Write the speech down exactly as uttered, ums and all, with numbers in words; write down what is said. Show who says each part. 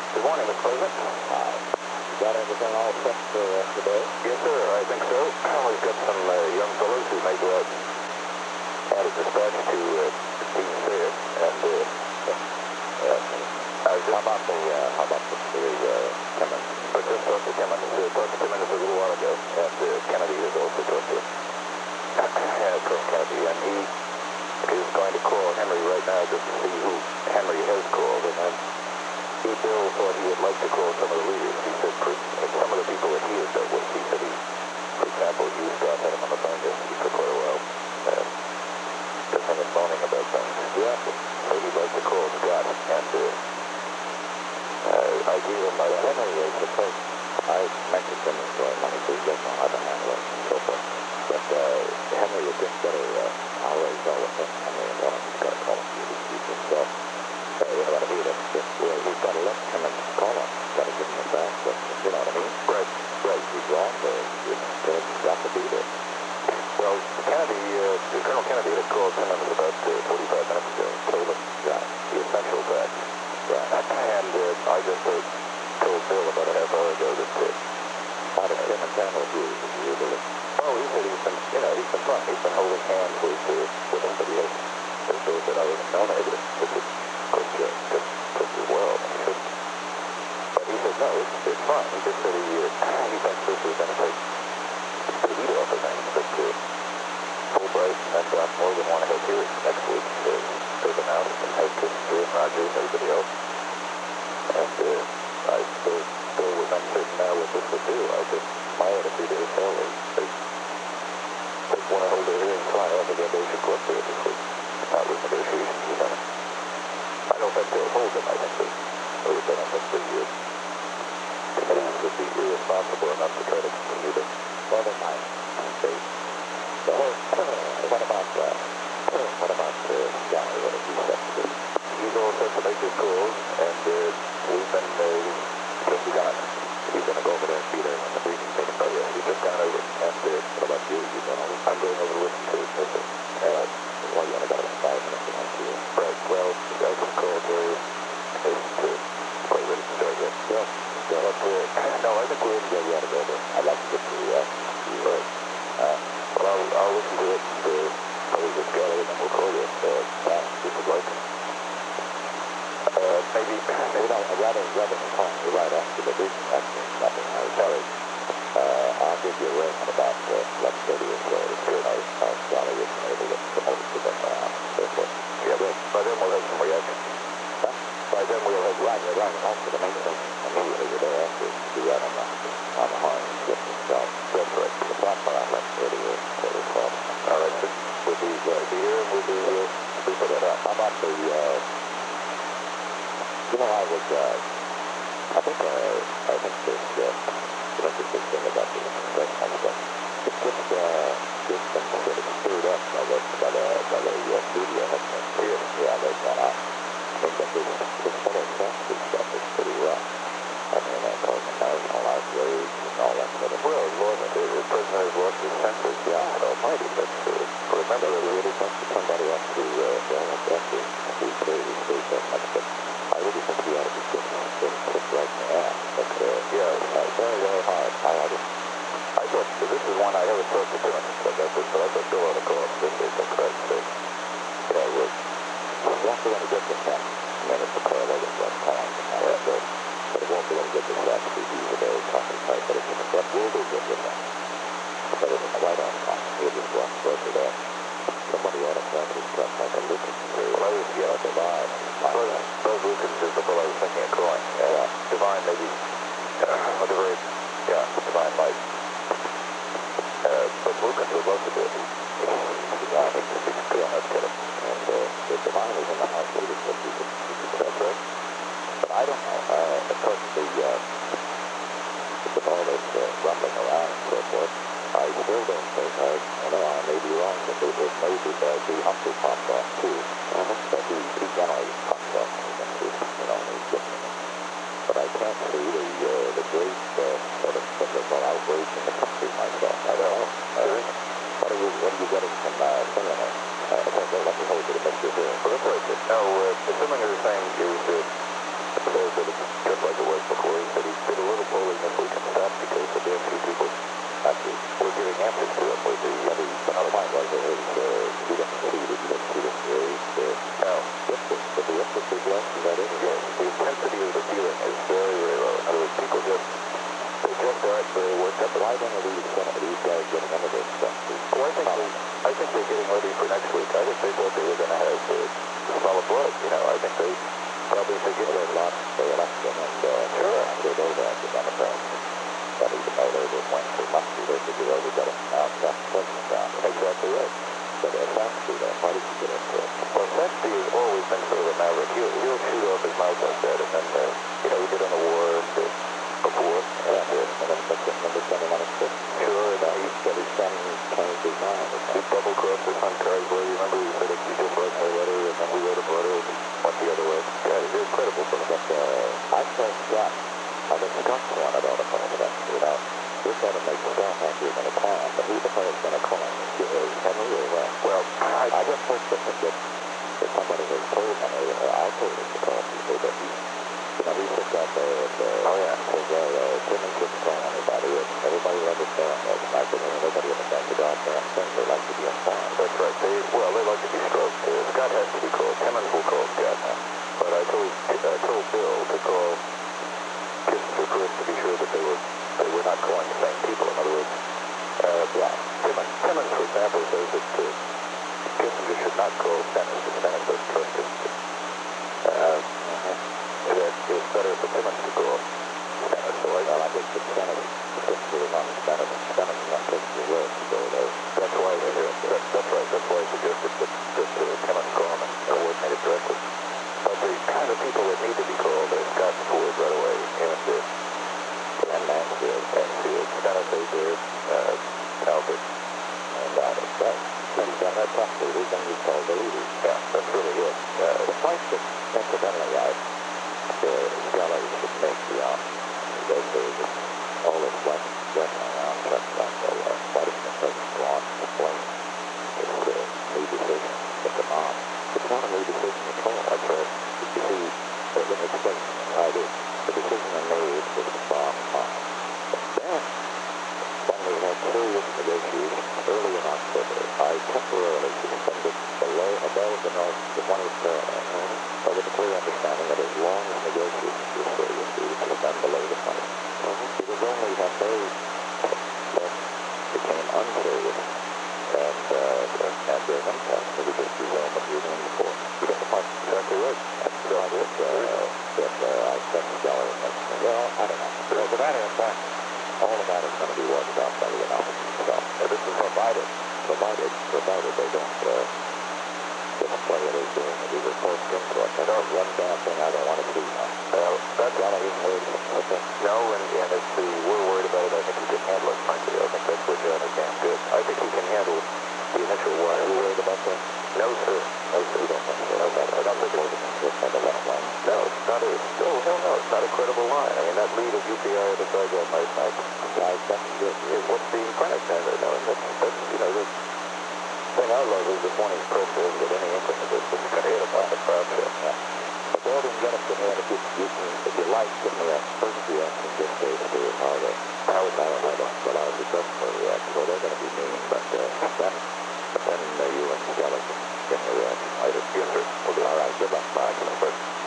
Speaker 1: Good morning, Mister President.
Speaker 2: Hi. You got everything all set for uh, today?
Speaker 1: Yes, sir, I think so. We've got some uh, young fellows who may go out and add a dispatch to uh, Team Fair, and uh, uh, I was just...
Speaker 2: How about the, uh, how about the, the uh, Timmons?
Speaker 1: I just talked to Timmons, uh, talked to Timmons a little while ago, and uh, Kennedy has also talked to him. Yeah, Colonel Kennedy, and he is going to call Henry right now just to see who Henry has called, and then he, Bill, thought he would like to call some of the leaders. He said, for, some of the people that he has dealt with, he said he, for example, you, Scott, had him on the phone yesterday for quite a while, uh, pissing and moaning about things. Yeah. So he'd like to call Scott, and uh, uh, I gave him my...
Speaker 2: Well, Henry is the first. I mentioned him as well, money, so he doesn't know how to handle it and so forth. But uh, Henry would just better, uh, I'll raise all of him. Henry and tell him he's got to call him to these people himself. Uh, you know what I mean? It's just, well, he's got to let him and call him. He's got to give him the facts, but you know what I mean?
Speaker 1: Right, right.
Speaker 2: He's wrong there. He's got to be there.
Speaker 1: Well, Kennedy, uh, Colonel Kennedy had called Timmons about uh, forty-five minutes ago, told him
Speaker 2: Right.
Speaker 1: the essential facts.
Speaker 2: Right.
Speaker 1: And uh, I just uh, told Bill about a half hour ago that... Uh,
Speaker 2: How does Timmons handle you, usually?
Speaker 1: oh, he said he's been, you know, he's been fine. He's been holding hands with, uh, with him, but he hasn't, as Bill said, I wasn't known to this, this is, of course, uh, just, just as well, and he shouldn't. But he said, no, it's, it's fine. He just said he, uh, he thinks this is going to take the heat off of things, but uh, Fulbright and then Doc Morgan want to have hearings next week, so they've announced and have Kissinger and Rogers and everybody else. And uh, I still, still was uncertain now what this would do. I just, my attitude is, hell, they, they, they want to hold their hearings fine. I don't think anybody should go up there this week. Not with negotiations with them. I don't think they'll hold them. I think they, I don't think the uh, committees would be irresponsible enough to try to continue to...
Speaker 2: Well, they might. They, so, what about, uh, what about uh, Johnny? What has he said to do?
Speaker 1: He's all set to make his calls, and uh, we've been, uh, just begun.
Speaker 2: He's going to go over there and be there when the briefing takes
Speaker 1: Oh, yeah, he's just gone over. And uh,
Speaker 2: What about you? You going over?
Speaker 1: I'm going over with him, too. Yes, sir.
Speaker 2: Uh, well, you only got about five minutes to run through.
Speaker 1: Right, well, I just called Jerry. Isn't uh, quite ready to start yet.
Speaker 2: Yeah.
Speaker 1: But, uh, no, I think we're...
Speaker 2: Yeah, you ought to go there. I'd like to get to the reaction.
Speaker 1: Right. Uh, well, I'll, I'll listen to it and uh, probably just gather it, and then we'll call you uh, back if you'd like. Uh, maybe... maybe
Speaker 2: No, rather, rather than calling you right after the briefing, that's nothing. I was sorry. Uh, I'll give you a ring at about uh, eleven thirty or so.
Speaker 1: Good.
Speaker 2: How, how Johnny is able to promote to them around and so forth.
Speaker 1: Yeah, but by then we'll have some reaction.
Speaker 2: Huh?
Speaker 1: By then we'll have
Speaker 2: Right, right, right. Also, the main thing immediately you're there after is to do that on the, on the horn and slip itself.
Speaker 1: That's right.
Speaker 2: The thought about eleven thirty or quarter twelve.
Speaker 1: All right, so we'll be, uh, be here and we'll be, uh, be for that out.
Speaker 2: How about the, uh, you know, I was, uh, I think, uh, I think this, uh, you know, this big thing about the congressional stuff, it just, uh, just been sort of stirred up by the, by the, by the uh, media, hasn't it? Yeah, yeah, they've gone out. I think that this, this whole Kennedy stuff is pretty rough. I mean, uh, causing national outrage and all that sort of.
Speaker 1: Well, Lord, the, the president has lost his senses. God almighty, that's, uh, remember
Speaker 2: Remember,
Speaker 1: that
Speaker 2: we really talked to somebody up to, uh, well, that's after we clearly state that much, but I really think he ought to be getting, getting kicked right in the ass. But, uh,
Speaker 1: yeah,
Speaker 2: uh, very, very hard. I ought to,
Speaker 1: I thought, this is one I haven't talked to Timmons about this, but I thought Bill ought to call him this week, for Christ's sake.
Speaker 2: you know, we're, we have to want to get this done. I mean, it's a call, I guess, that's calling him now, so, but it won't be able to get this done because he's a very talking type, but it's, what will do get this done? But it's quite on time. He'll just walk further there. Somebody ought to grab his truck like a Lucas or
Speaker 1: Well, I was, yeah,
Speaker 2: a Divine.
Speaker 1: Buzz, Buzz Lucas is the fellow I was thinking of calling. Uh,
Speaker 2: Yeah.
Speaker 1: Divine, maybe, uh, whatever it, yeah, Divine might. Uh, but Lucas would love to do it.
Speaker 2: Yeah, I think this is good.
Speaker 1: Yeah, let's get him.
Speaker 2: And uh, if Divine is in the house, he would he could, he could tell, right? But I don't know. Uh, of course, the, uh, with all this uh, rumbling around and so forth, I still don't think, I, you know, I may be wrong, but it, it may be that the Humphrey popped off too. Uh-huh. But he, he generally pops off when he's into, you know, when he's getting it. But I can't see the, uh, the great uh, sort of political outrage in the country myself. I don't know. Uh, what are you, what are you getting from uh, Similar? Uh, okay, let me hold you to make sure here.
Speaker 1: Well, that's right. No, uh, the Simlinger is saying is, uh, says that it's just like it you
Speaker 2: Well, they lost the election, and uh,
Speaker 1: Sure.
Speaker 2: they go back to Democrats. But even though they didn't win too much, they did the early government now, got the president down.
Speaker 1: exactly right.
Speaker 2: But uh, Saxby, then, why did you get into it?
Speaker 1: Well, Saxby has always been sort of a maverick. He'll, he'll shoot off his mouth like that, and then, uh, you know, he did on the war and uh, before.
Speaker 2: Yeah, and, uh, and then Nixon, remember sending on his trip?
Speaker 1: Sure, and
Speaker 2: Now,
Speaker 1: he,
Speaker 2: he said his son changed his mind. Or
Speaker 1: he
Speaker 2: something.
Speaker 1: double-crossed his son Carswell. You remember he said he just wrote my letter, and then we wrote him a letter, and he went the other way. Yeah, he's incredible for him.
Speaker 2: But uh, I told Scott, I think Scott wanted all the calls that, you know, this ought to make Scott happier than a plan, but who the hell is going to call him? Henry or what?
Speaker 1: Well, I,
Speaker 2: I just hope that, that, that somebody has told him, uh, I told him to call people, but he, you know, he sits out there and uh,
Speaker 1: Oh, yeah.
Speaker 2: says, well, uh, Timmy shouldn't call anybody, and everybody will understand that. And I said, well, nobody understands the goddamn thing. They like to be informed.
Speaker 1: that's right. They, well, they like to be stroked. Uh, Scott has to be called. Timmons will call Scott. But I told, I told Bill to call Kissinger first to be sure that they were, they were not calling the same people. In other words, uh, yeah, Timmons, Timmons, for example, says that uh, Kissinger should not call Stennis. The Stennis doesn't trust Kissinger. Uh,
Speaker 2: Uh-huh.
Speaker 1: that it's better for Timmons to call Stennis. So I,
Speaker 2: Well, I think the Senate, Kissinger was on the Senate, and Senate is not Kissinger work, so they,
Speaker 1: that's why I suggested, that, that's right, that's why I suggested that, that uh, Timmons call him and coordinate it directly. But the kind of people that need to be called are Scott and Ford right away, and uh,
Speaker 2: and Mansfield,
Speaker 1: Mansfield, Stennis, Ager, uh, Talbot.
Speaker 2: and uh, right. And then that top leaders, then you call the leaders.
Speaker 1: Yeah, that's really it. Uh,
Speaker 2: The point that, incidentally, I, the Scully should make the option. They say that all this stuff running around, stuff like that, uh, why doesn't the president go on and explain this uh, new decision with the mom? It's not a new decision at all. That's right. You see, uh, let me explain. I do. The decision I made was to bomb mom. Then, when we had serious negotiations early in October, I temporarily suspended below, above the North, the twentieth parallel, uh, with a clear understanding that as long as negotiations were serious, we would suspend below the twentieth. Uh-huh. It was only when they then became unserious and, uh, and their impact, that we just resumed what we were doing before. You got the point? Exactly right. That's the point that, uh, that uh, I sent Scully and mentioned. Well, I don't know. So, as a matter of fact, all of that is going to be worked out by the announcement itself. And this is provided, provided, provided they don't uh, just play it as doing it. We were forced into it. That's one damn thing I don't want to see now.
Speaker 1: Well, that's
Speaker 2: Well, I isn't worried about it. Okay.
Speaker 1: no, and, and if the, we're worried about it, I think he can handle it, frankly. I think that's where John is damn good. I think he can handle the initial wire.
Speaker 2: Are you worried about that?
Speaker 1: No, sir.
Speaker 2: No, sir. You don't think so?
Speaker 1: No, I don't think it's...
Speaker 2: Just handle that one.
Speaker 1: No, it's not a... Oh, hell no, it's not a credible line. I mean, that lead of U P I at the side that night night
Speaker 2: Guys, that's good.
Speaker 1: is what's being printed. And, uh, no, and that's, that's, you know, the thing I love is this morning's press doesn't get any inkling of this. This is going to hit him like a crowd show.
Speaker 2: Yeah. But go ahead and get them to me, and if you, you can, if you like, give me a first reaction just to see how the, how it's how I don't, but I was a customer reaction. Well, they're going to be mean, but uh, then, then uh, you and Skelly can give me a reaction later.
Speaker 1: Yes, sir.
Speaker 2: Well, all right, good luck. Bye.
Speaker 1: Bye.